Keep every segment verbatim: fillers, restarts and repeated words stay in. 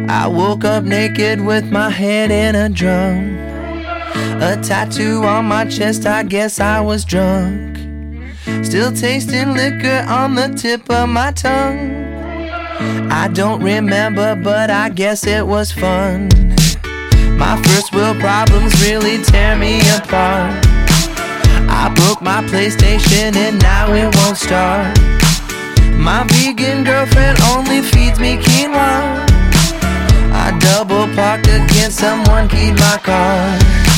I woke up naked with my head in a drum, a tattoo on my chest, I guess I was drunk. Still tasting liquor on the tip of my tongue. I don't remember, but I guess it was fun. My first world problems really tear me apart. I broke my PlayStation and now it won't start. My vegan girlfriend only feeds me quinoa. I double parked against someone keyed my car.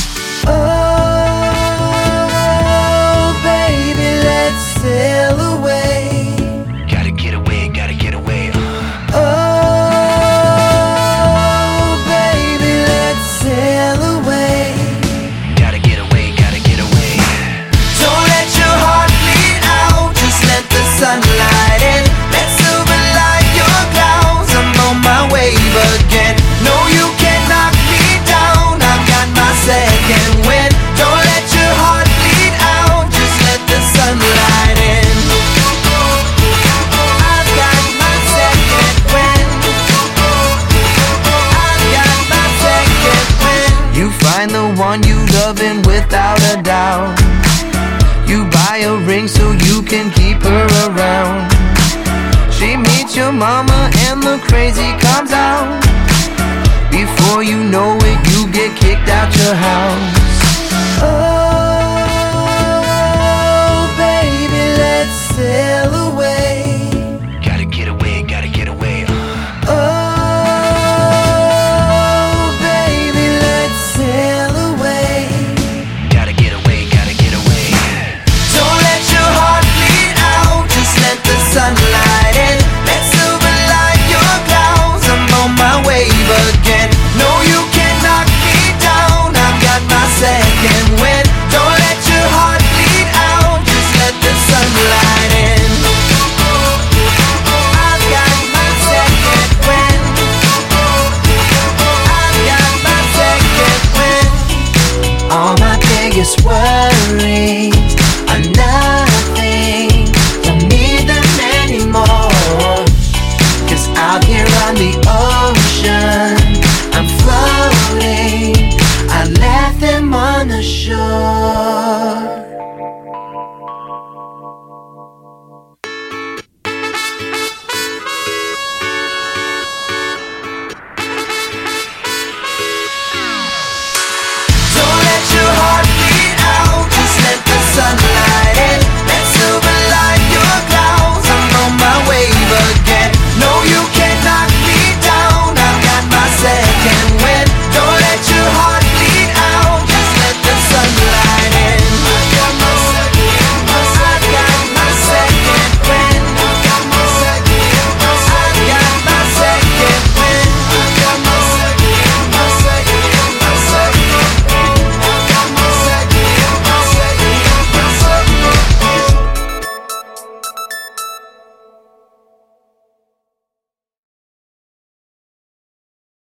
Oh, baby, let's sail away. Gotta get away, gotta get away. Oh, baby, let's sail away. Gotta get away, gotta get away. Don't let your heart bleed out, just let the sunlight in. Let's silver light your clouds, I'm on my wave again. No, you can't knock me down, I've got my second wind. Don't let your heart bleed out, just let the sunlight in. I've got my second wind. I've got my second wind. You find the one you love and without a doubt, you buy a ring so you can keep her around. She meets your mama and the crazy comes out. Before you know it, you get kicked out your house. Oh.